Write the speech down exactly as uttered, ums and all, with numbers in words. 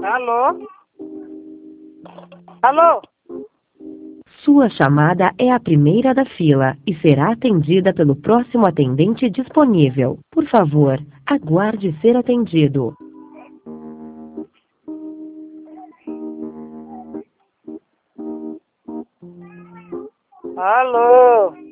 Alô? Alô? Sua chamada é a primeira da fila e será atendida pelo próximo atendente disponível. Por favor, aguarde ser atendido. Alô?